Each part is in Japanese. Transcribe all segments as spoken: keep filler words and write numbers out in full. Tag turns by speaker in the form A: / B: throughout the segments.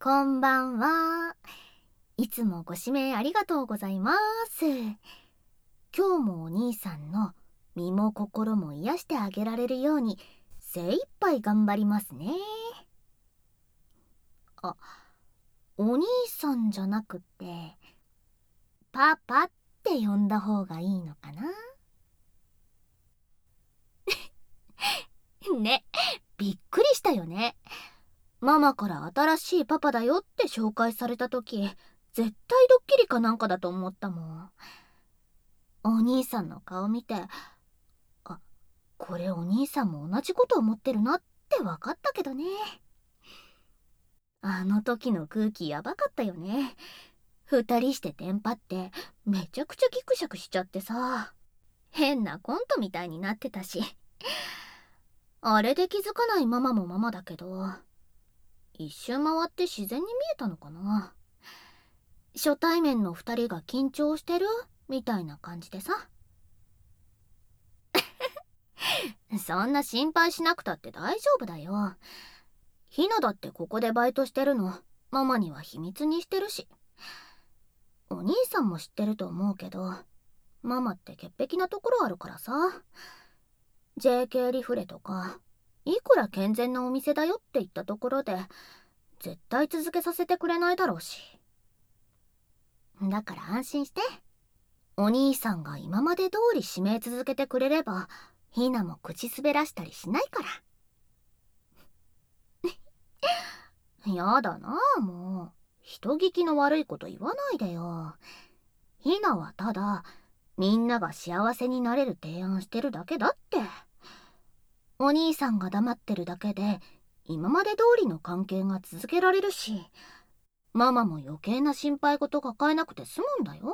A: こんばんは。いつもご指名ありがとうございます。今日もお兄さんの身も心も癒してあげられるように精一杯頑張りますね。あ、お兄さんじゃなくてパパって呼んだ方がいいのかな。ね、びっくりしたよね。ママから新しいパパだよって紹介された時、絶対ドッキリかなんかだと思ったもん。お兄さんの顔見て、あ、これお兄さんも同じこと思ってるなって分かったけどね。あの時の空気やばかったよね。二人してテンパってめちゃくちゃギクシャクしちゃってさ、変なコントみたいになってたし。あれで気づかないママもママだけど、一周回って自然に見えたのかな。初対面の二人が緊張してるみたいな感じでさ。そんな心配しなくたって大丈夫だよ。ひなだってここでバイトしてるのママには秘密にしてるし。お兄さんも知ってると思うけど、ママって潔癖なところあるからさ。 ジェーケー リフレとかいくら健全なお店だよって言ったところで絶対続けさせてくれないだろうし。だから安心して。お兄さんが今まで通り指名続けてくれればひなも口滑らしたりしないから。やだなあ、もう人聞きの悪いこと言わないでよ。ひなはただみんなが幸せになれる提案してるだけだって。お兄さんが黙ってるだけで今まで通りの関係が続けられるし、ママも余計な心配事抱えなくて済むんだよ。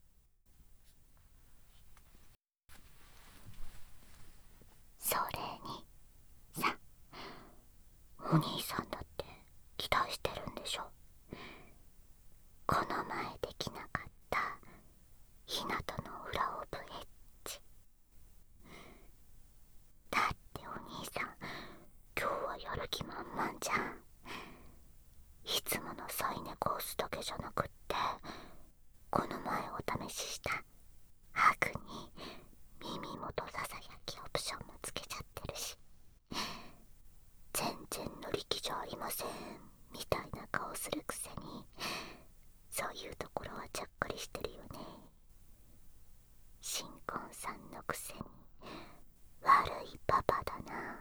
A: それにさ、お兄さんだって期待してるんでしょ。この前できなかったひなとの裏オブエッジだって。お兄さん今日はやる気満々じゃん。いつものサイネコースだけじゃなくって、この前お試ししたハグに耳元ささやきオプションもつけちゃってるし、全然乗り気じゃありませんみたいな顔するくせに、そういうところはちゃっかりしてるよね。新婚さんのくせに悪いパパだな。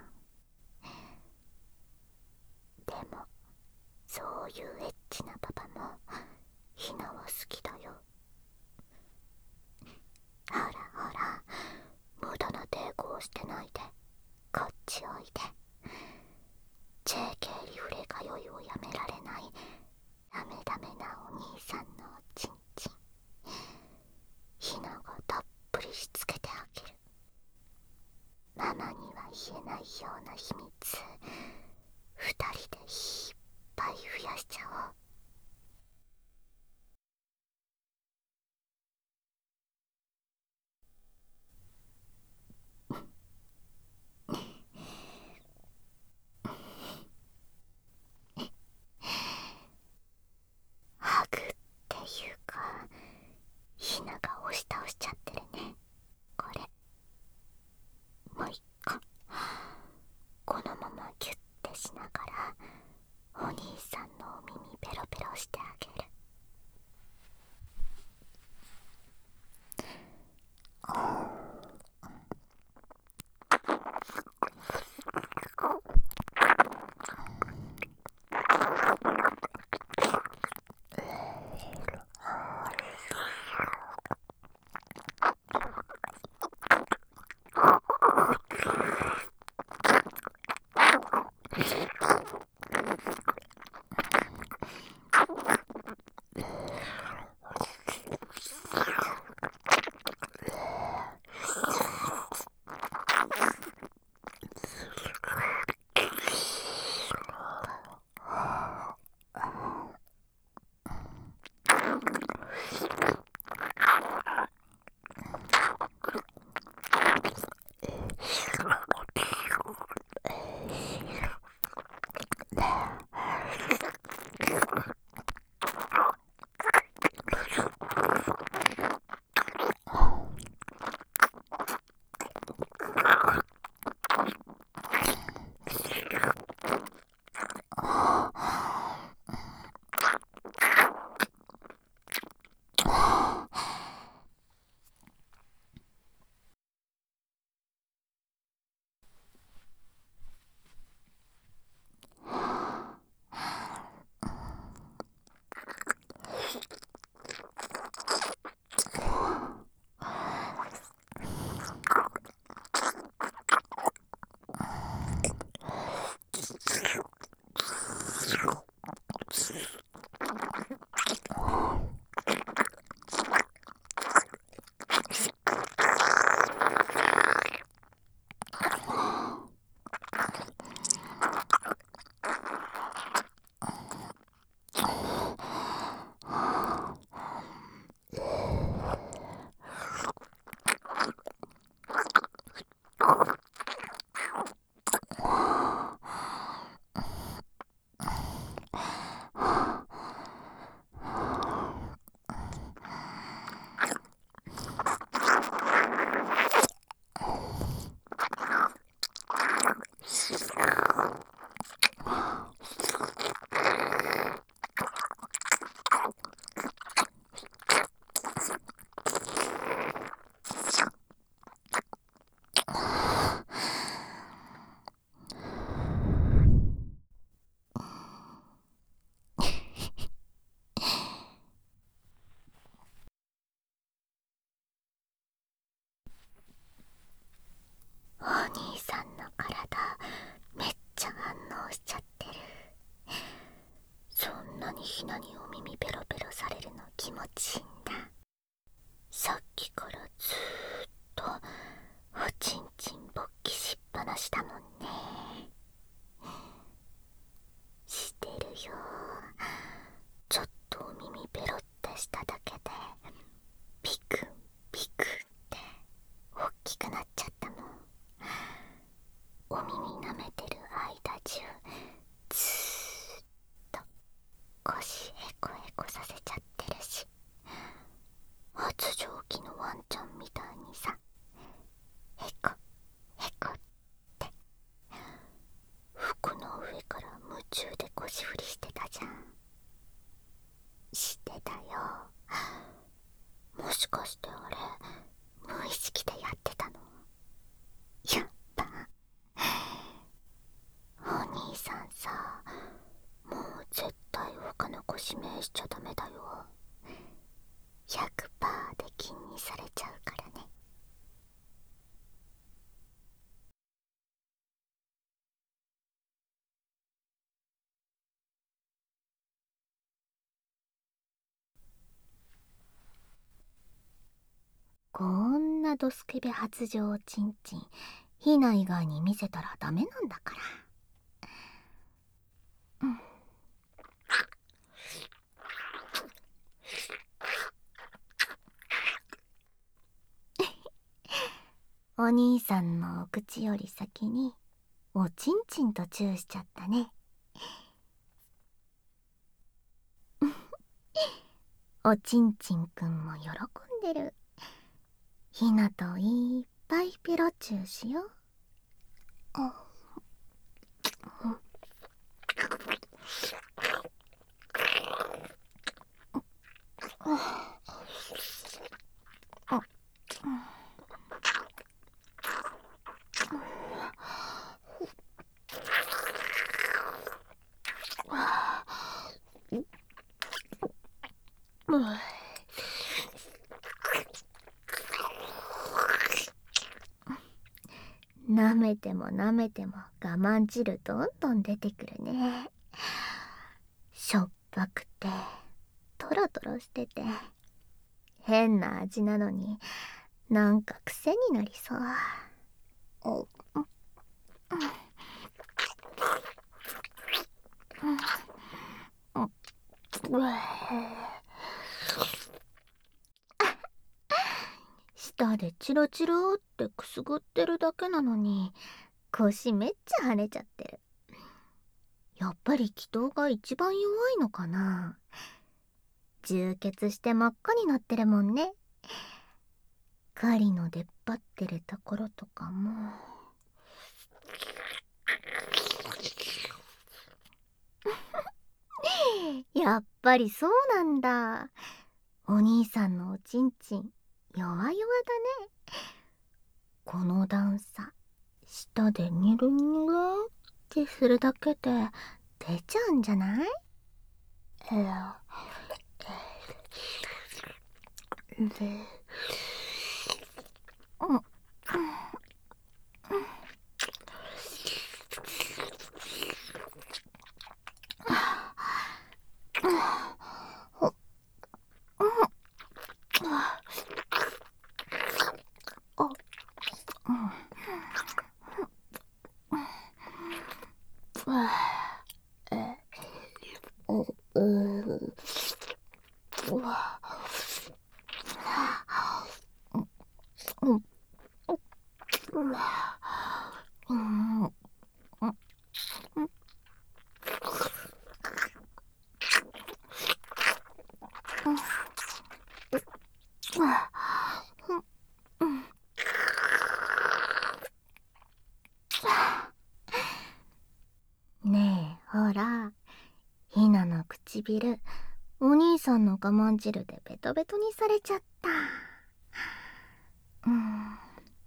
A: でもそういうエッチなパパもひなは好きだよ。ほらほら、無駄な抵抗してないでこっちおいで。 ジェーケー リフレ通いをやめられないダメダメなお兄さんのおちんちん、ひながたっぷりしつけてあげる。ママには言えないような秘密二人でいっぱい増やしちゃおう。ハグっていうか、ひなが押し倒しちゃってるね。これもう一個このままギュッてしながらお兄さんのお耳ペロペロしてあげる。 お兄さんの体めっちゃ反応しちゃってる。そんなにひなにお耳ペロペロされるの気持ちいいんだ。さっきからずーっとおちんちん勃起しっぱなしだもんね。してるよ。ちょっとお耳ペロってしただけでピクンピクンって大きくなっちゃったもん。お耳舐めてる間中ずーっと腰ヘコヘコさせちゃってるし、発情期のワンちゃんみたいにさ、ヘコヘコって服の上から夢中で腰振りしてたじゃん。してたよ。もしかしてあれ無意識でやってたの？やっぱお兄さんさ、もう絶対他の子指名しちゃダメだよ。 ひゃくパーセント で禁にされちゃうからね。こんなドスケベ発情おちんちんヒナ以外に見せたらダメなんだから。うん。お兄さんのお口より先におちんちんとチューしちゃったね。おちんちんくんも喜んでる。ひなといっぱいペロチューしよう。舐めても舐めても我慢汁どんどん出てくるね。しょっぱくてトロトロしてて変な味なのになんか癖になりそう。お舌でチロチロってくすぐってるだけなのに腰めっちゃ跳ねちゃってる。やっぱり気筒が一番弱いのかな。充血して真っ赤になってるもんね。狩りの出っ張ってるところとかもやっぱりそうなんだ。お兄さんのおちんちん弱々だね。この段差舌でニュルニュルってするだけで出ちゃうんじゃない？えで、うん、 うーうわうんうんねえ、ほら、ひなの唇、お兄さんの我慢汁でベトベトにされちゃった。うん。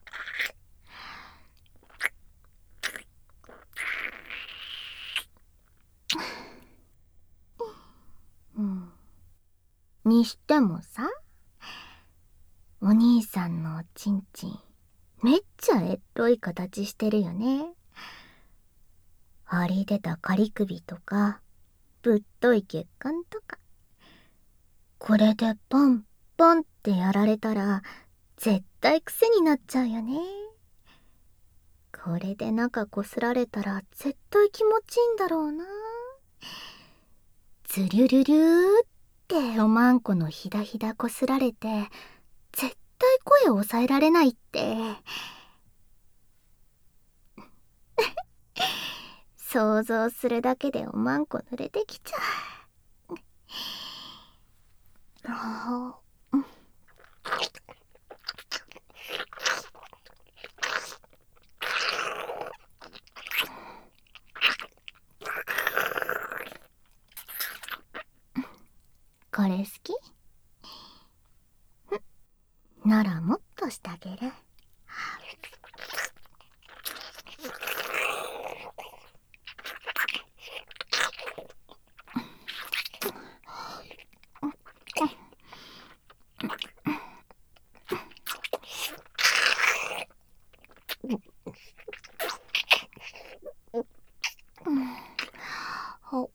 A: うん。にしてもさ、お兄さんのおちんちん、めっちゃえっとい形してるよね。張り出た仮首とか、ぶっとい血管とか。これでポンポンってやられたら、絶対癖になっちゃうよね。これで中こすられたら絶対気持ちいいんだろうな。ズリュルリューっておまんこのひだひだこすられて、絶対声を抑えられないって。想像するだけでおまんこ濡れてきちゃう。あーこれ好き？ならもっとしてあげる。ほ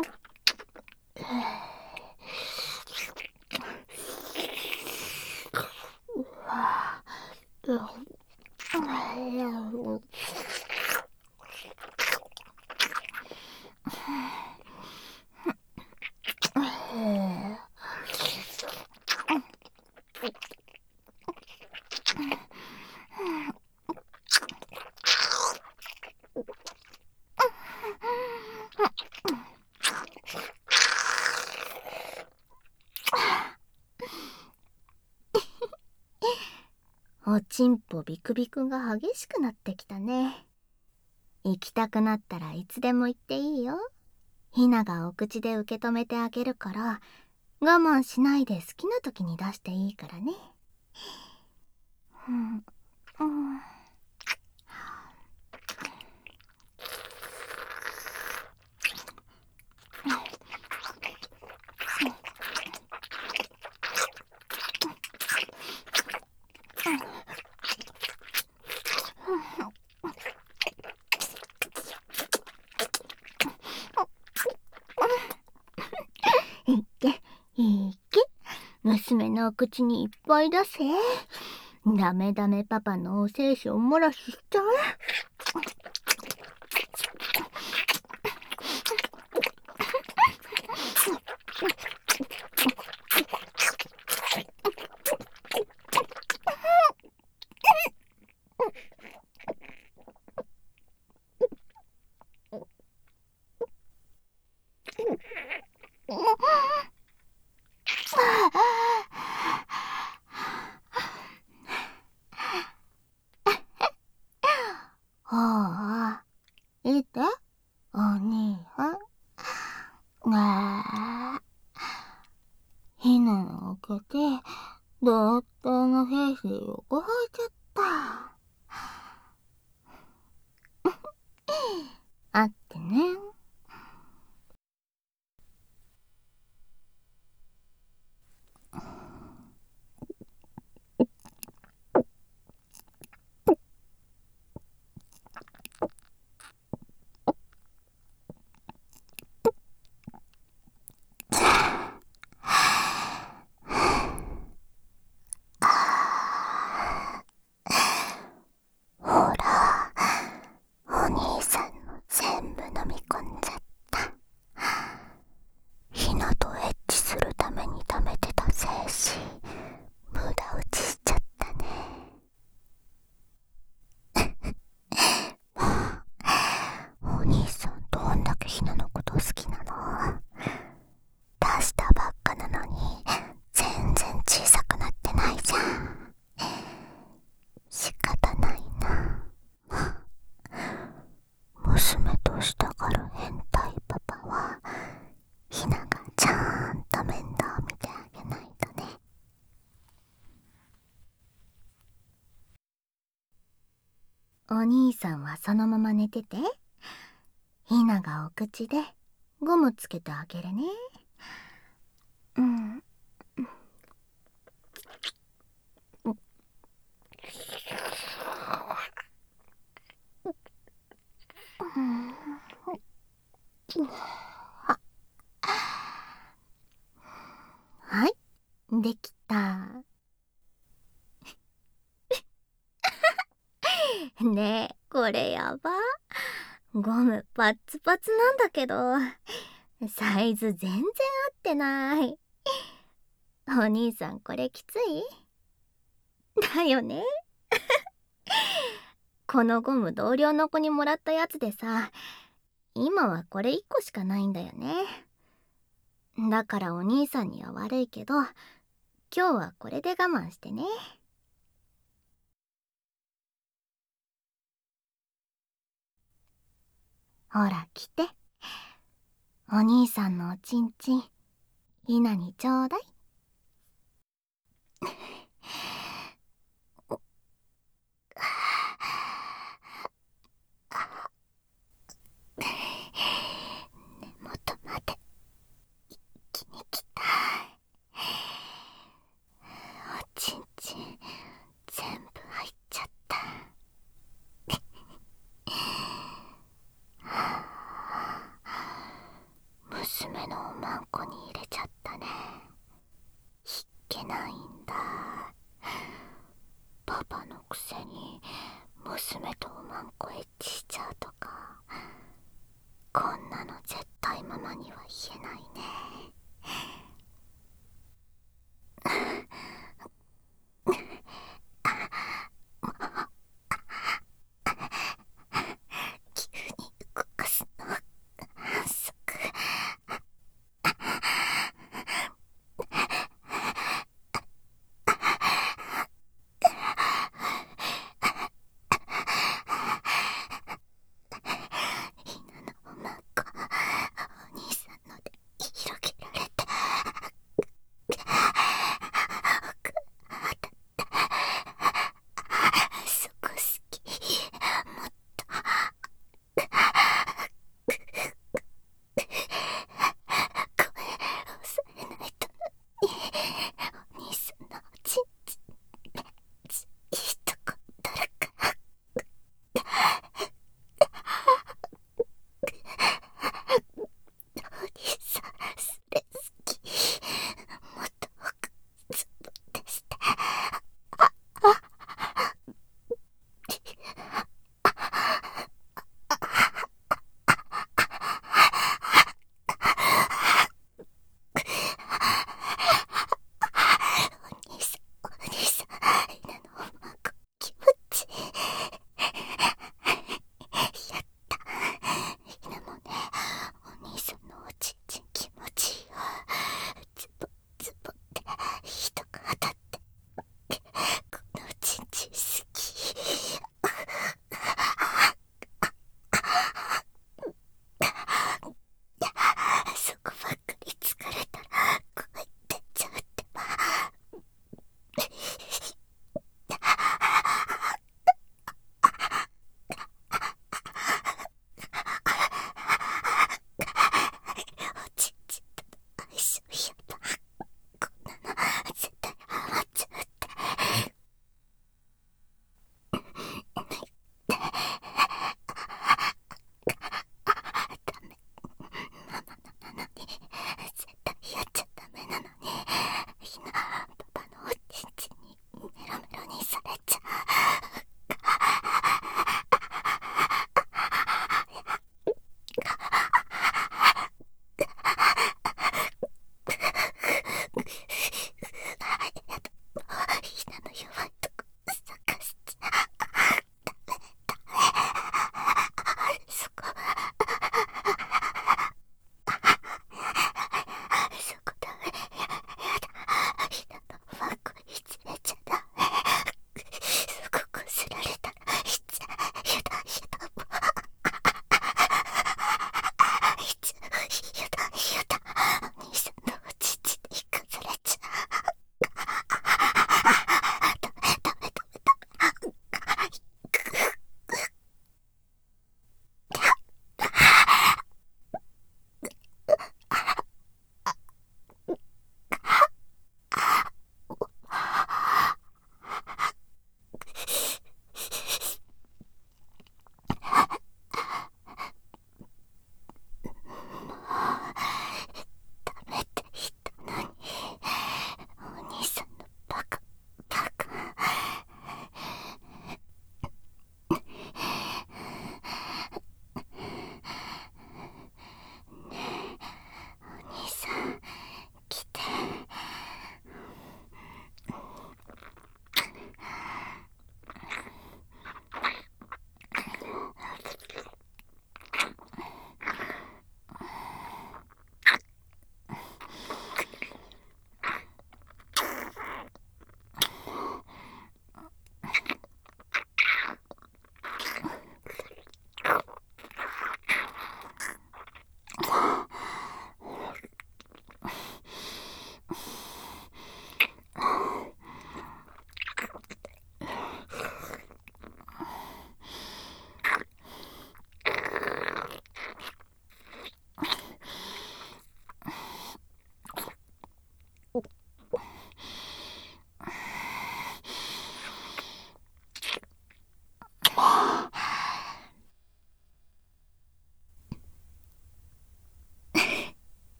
A: おちんぽビクビクが激しくなってきたね。行きたくなったらいつでも行っていいよ。ひながお口で受け止めてあげるから、我慢しないで好きな時に出していいからね。うんうんいっけいっけ、娘のお口にいっぱい出せ。ダメダメパパのお精子を漏らししちゃう。ほあ、いて、お兄さん。ねえ、ひなのお口、ドットのフェイスで横入っちゃった。あってね。 兄さんはそのまま寝てて。ひながお口でゴムつけてあげるね。うん。はい、できた。ねえ、これやば。ゴムパッツパツなんだけど、サイズ全然合ってない。お兄さんこれきつい？だよね。このゴム同僚の子にもらったやつでさ、今はこれいっこしかないんだよね。だからお兄さんには悪いけど、今日はこれで我慢してね。ほら来て。お兄さんのおちんちん、ひなにちょうだい。根元まで一気にきたい。おちんちん全部入っちゃった。娘のおまんこに入れちゃったね。ひっけないんだ。パパのくせに娘とおまんこエッチしちゃうとか、こんなの絶対ママには言えないね。急に動かすのは反則。ひなのおまんこ、お兄さんのでい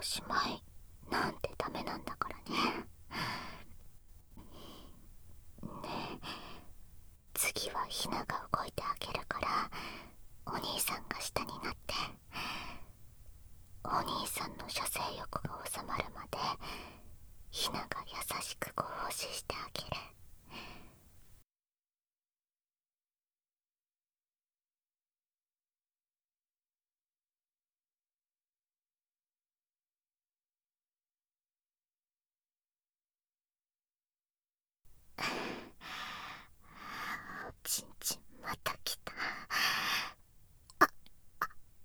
A: しまいなんてダメなんだからね。ねえ、次はひなが動いてあげるから、お兄さんが下になって、お兄さんの射精欲が収まるまでひなが優しくご奉仕してあげる。ちんちんまた来た。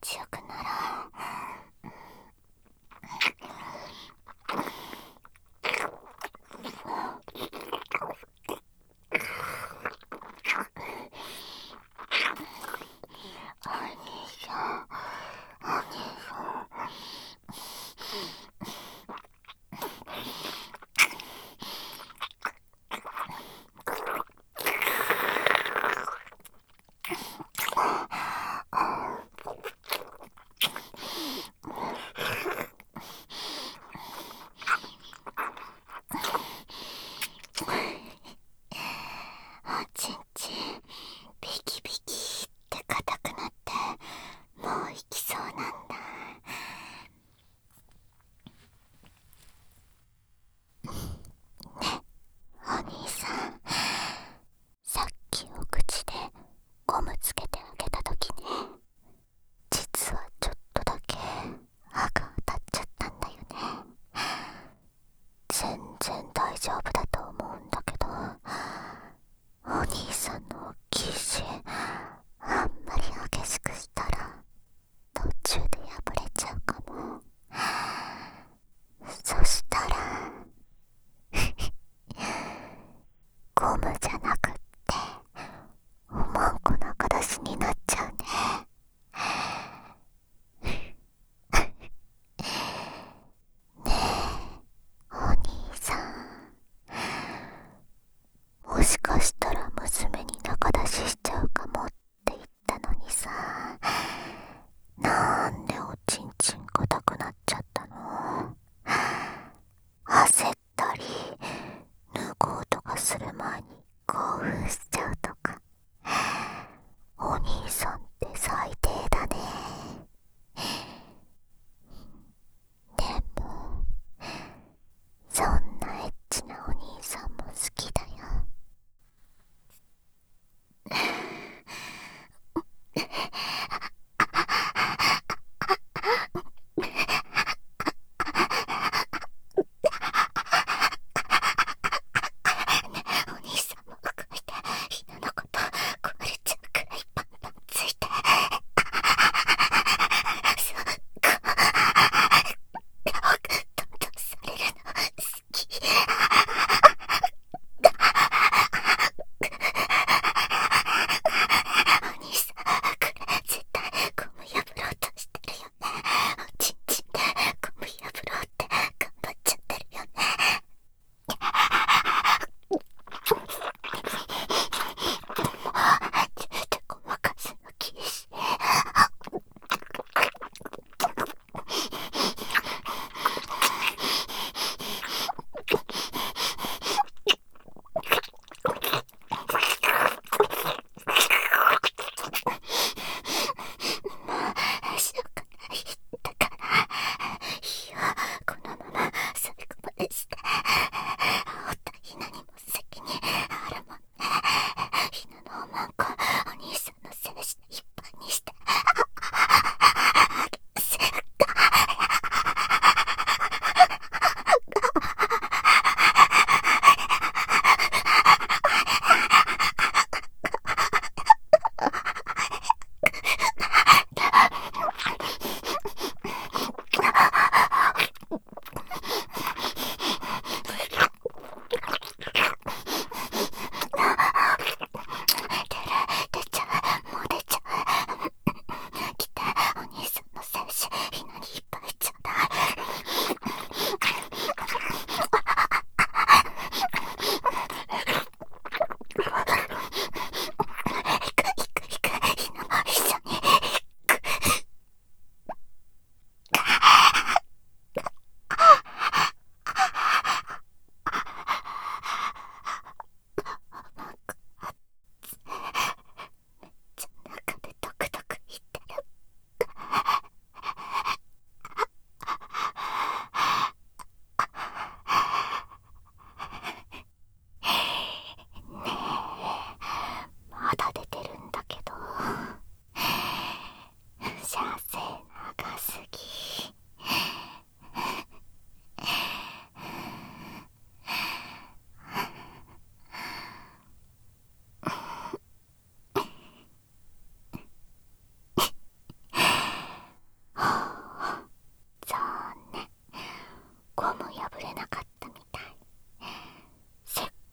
A: ちよくならお兄さん、お兄さん。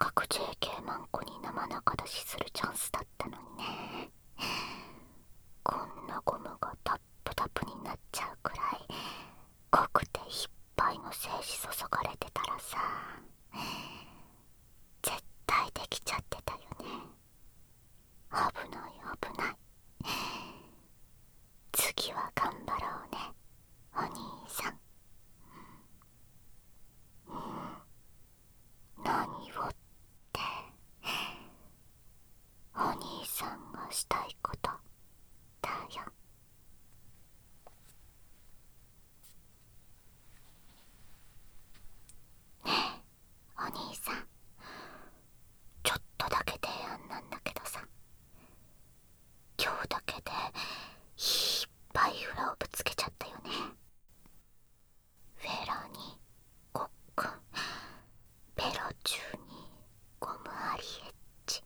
A: く ジェーケー マンコに生中出しするチャンスだったのにね。こんなゴムがタップタップになっちゃうくらい濃くていっぱいの精子注がれてたらさ、絶対できちゃってたよね。危ない危ない。次は頑張ろうね、お兄さん。うん、何をって、お兄さんがしたいことだよ。ねえ、お兄さん、ちょっとだけ提案なんだけどさ、今日だけでいっぱい裏をぶつけちゃったよね。フェラにコックン、ベロ中にゴムアリエッジ。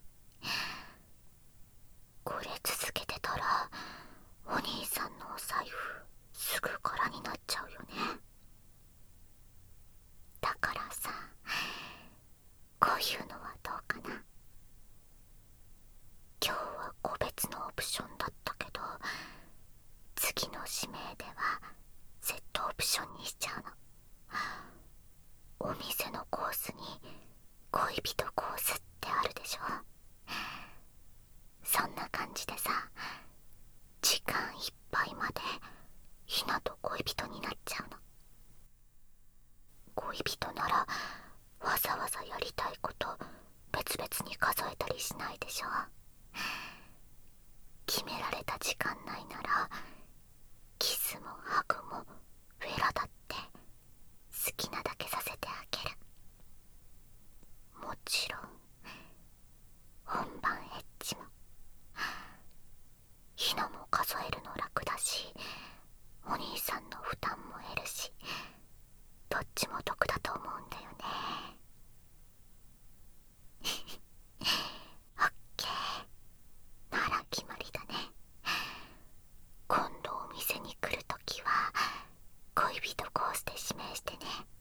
A: これ続けてたらお兄さんのお財布すぐ空になっちゃうよね。だからさ、こういうのはどうかな。今日は個別のオプションだったけど、次の指名ではセットオプションにしちゃうの。お店のコースに恋人コースってあるでしょ。そんな感じでさ、時間いっぱいまでひなと恋人になっちゃうの。恋人ならわざわざやりたいこと別々に数えたりしないでしょ。決められた時間内ならキスもハグもフェラだって好きなだけさせてあげる。もちろん本番エッジも。ひなも数えるの楽だし、お兄さんの負担も減るし、どっちも得だと思うんだよね。オッケー、なら決まりだね。今度お店に来るときは恋人コースで指名してね。